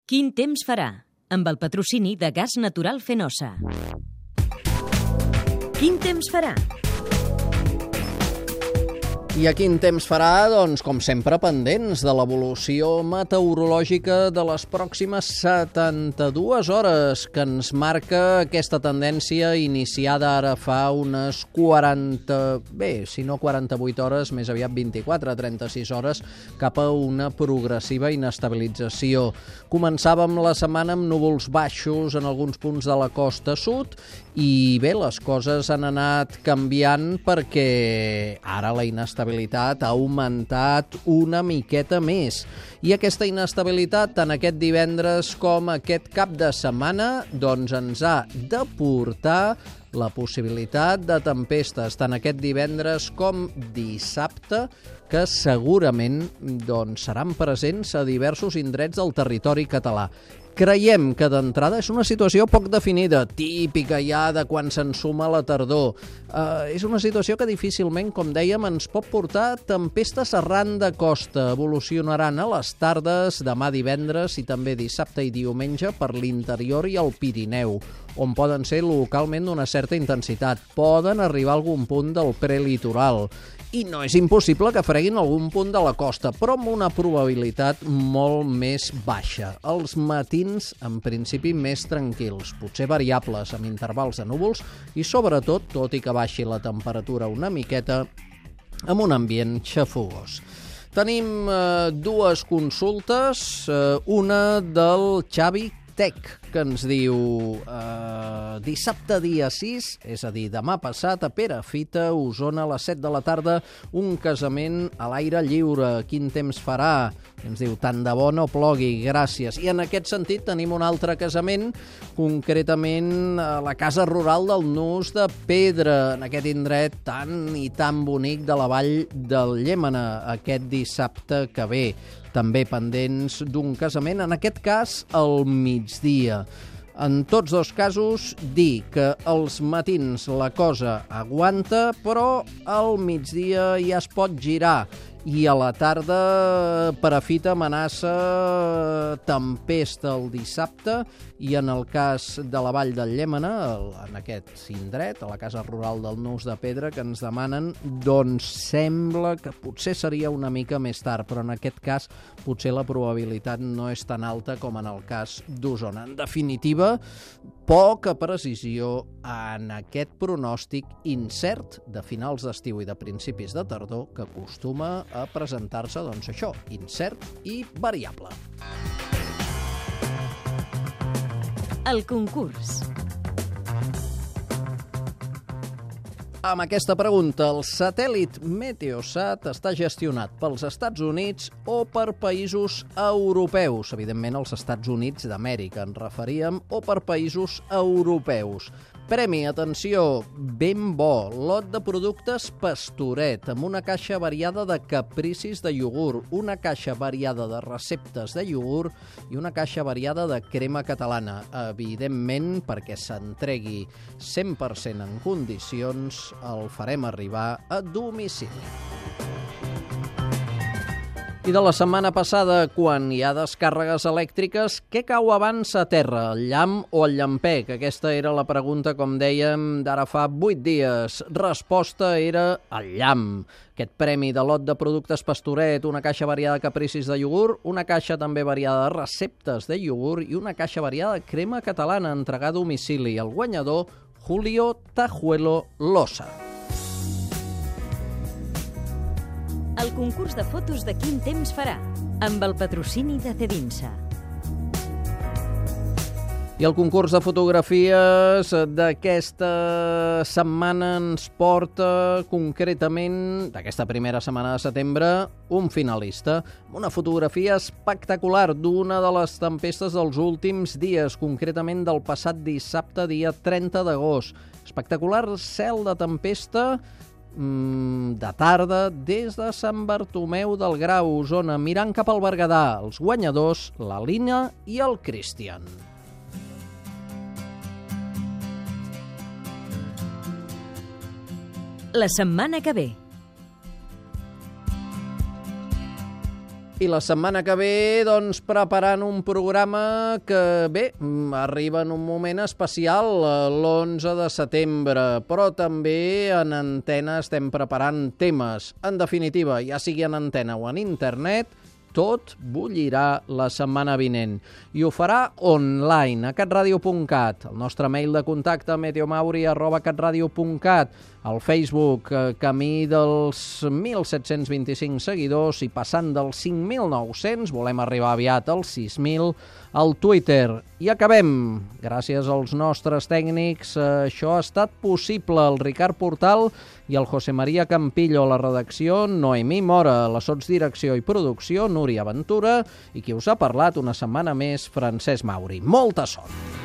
Quin temps farà? Amb el patrocini de Gas Natural Fenosa. Quin temps farà? I a quin temps farà? Doncs, com sempre, pendents de l'evolució meteorològica de les pròximes 72 hores, que ens marca aquesta tendència iniciada ara fa unes 48 hores, més aviat 24-36 hores, cap a una progressiva inestabilització. Començàvem la setmana amb núvols baixos en alguns punts de la costa sud i bé, les coses han anat canviant perquè ara la inestabilitat ha augmentat una miqueta més. I aquesta inestabilitat, tant aquest divendres com aquest cap de setmana, doncs ens ha de portar la possibilitat de tempestes, tant aquest divendres com dissabte, que segurament seran presents a diversos indrets del territori català. Creiem que d'entrada és una situació poc definida, típica ja de quan s'ensuma la tardor. És una situació que difícilment, com dèiem, ens pot portar tempestes arran de costa. Evolucionaran a les tardes, demà divendres i també dissabte i diumenge per l'interior i el Pirineu, on poden ser localment d'una certa intensitat. Poden arribar a algun punt del prelitoral. I no és impossible que freguin algun punt de la costa, però amb una probabilitat molt més baixa. Els matins, en principi, més tranquils, potser variables, amb intervals de núvols i, sobretot, tot i que baixi la temperatura una miqueta, amb un ambient xafogós. Tenim dues consultes, una del Xavi Tec, que ens diu dissabte dia 6, és a dir, demà passat, a Perafita, Osona, a les 7 de la tarda, un casament a l'aire lliure. Quin temps farà? Ens diu, tant de bo no plogui, gràcies. I en aquest sentit tenim un altre casament, concretament a la casa rural del Nus de Pedra, en aquest indret tan i tan bonic de la vall del Llémena, aquest dissabte que ve. També pendents d'un casament, en aquest cas al migdia. En tots dos casos, dir que als matins la cosa aguanta, però al migdia ja es pot girar. I a la tarda, Perafita amenaça tempesta el dissabte i en el cas de la vall del Llémena, en aquest indret, a la casa rural del Nus de Pedra, que ens demanen, doncs sembla que potser seria una mica més tard, però en aquest cas potser la probabilitat no és tan alta com en el cas d'Osona. En definitiva, poca precisió en aquest pronòstic incert de finals d'estiu i de principis de tardor que acostuma a presentar-se, doncs això, incert i variable. El concurs. Amb aquesta pregunta, el satèl·lit Meteosat està gestionat pels Estats Units o per països europeus? Evidentment, els Estats Units d'Amèrica ens referíem, o per països europeus. Premi, atenció, ben bo, lot de productes Pastoret, amb una caixa variada de capricis de iogurt, una caixa variada de receptes de iogurt i una caixa variada de crema catalana. Evidentment, perquè s'entregui 100% en condicions, el farem arribar a domicili. I de la setmana passada, quan hi ha descàrregues elèctriques, què cau abans a terra, el llamp o el llampec? Aquesta era la pregunta, com dèiem, d'ara fa 8 dies. Resposta era el llamp. Aquest premi de lot de productes Pastoret, una caixa variada de capricis de iogurt, una caixa també variada de receptes de iogurt i una caixa variada de crema catalana entregada a domicili. El guanyador, Julio Tajuelo Losa. El concurs de fotos de Quin temps farà? Amb el patrocini de Cedinsa. I el concurs de fotografies d'aquesta setmana ens porta concretament, d'aquesta primera setmana de setembre, un finalista. Una fotografia espectacular d'una de les tempestes dels últims dies, concretament del passat dissabte, dia 30 d'agost. Espectacular cel de tempesta de tarda des de Sant Bartomeu del Grau, Osona, mirant cap al Berguedà. Els guanyadors, la Lina i el Cristian. La setmana que ve. I la setmana que ve, doncs, preparant un programa que, bé, arriba en un moment especial, l'11 de setembre, però també en antena estem preparant temes. En definitiva, ja sigui en antena o en internet, tot bullirà la setmana vinent. I ho farà online, a catradio.cat, el nostre mail de contacte meteomauri@catradio.cat, al Facebook, camí dels 1.725 seguidors i passant dels 5.900, volem arribar aviat als 6.000, al Twitter. I acabem. Gràcies als nostres tècnics, això ha estat possible. El Ricard Portal i el José María Campillo a la redacció, Noemí Mora a la sotsdirecció i producció, Núria Ventura, i qui us ha parlat una setmana més, Francesc Mauri. Molta sort!